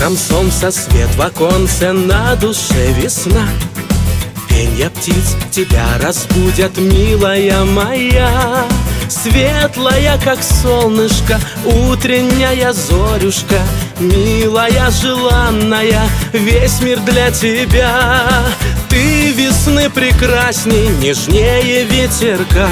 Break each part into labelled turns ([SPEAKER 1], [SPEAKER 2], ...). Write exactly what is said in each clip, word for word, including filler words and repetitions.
[SPEAKER 1] Утром солнце, свет в оконце, на душе весна. Пенья птиц тебя разбудят, милая моя. Светлая, как солнышко, утренняя зорюшка. Милая, желанная, весь мир для тебя. Ты весны прекрасней, нежнее ветерка.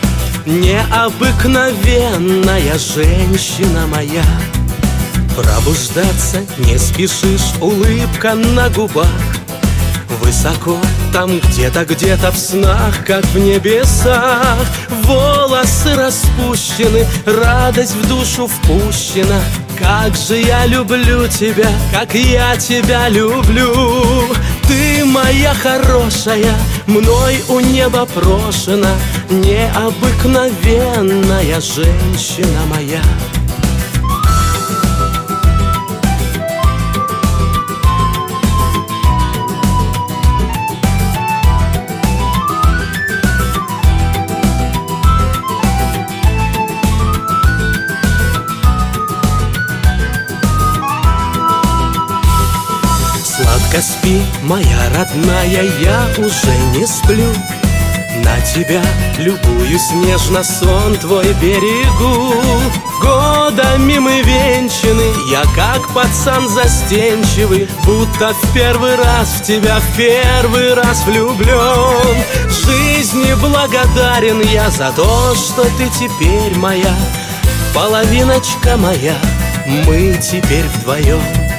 [SPEAKER 1] Необыкновенная женщина моя. Пробуждаться не спешишь, улыбка на губах. Высоко, там где-то, где-то в снах, как в небесах. Волосы распущены, радость в душу впущена. Как же я люблю тебя, как я тебя люблю. Ты моя хорошая, мной у неба брошена. Необыкновенная женщина моя. Сладко спи, моя родная, я уже не сплю. На тебя любуюсь нежно, сон твой берегу. Годами мы венчаны, я как пацан застенчивый, будто в первый раз в тебя в первый раз влюблен. Жизни благодарен я за то, что ты теперь моя, половиночка моя, мы теперь вдвоем.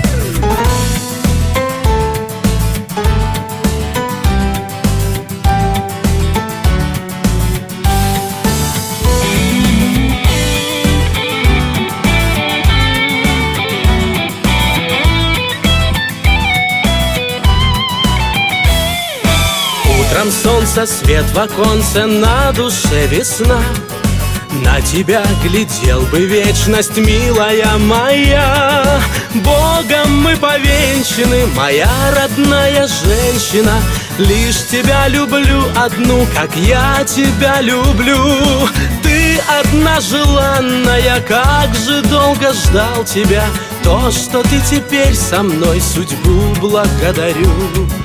[SPEAKER 1] Утром солнце, свет в оконце, на душе весна. На тебя глядел бы вечность, милая моя. Богом мы повенчаны, моя родная женщина. Лишь тебя люблю одну, как я тебя люблю. Ты одна желанная, как же долго ждал тебя. То, что ты теперь со мной, судьбу благодарю.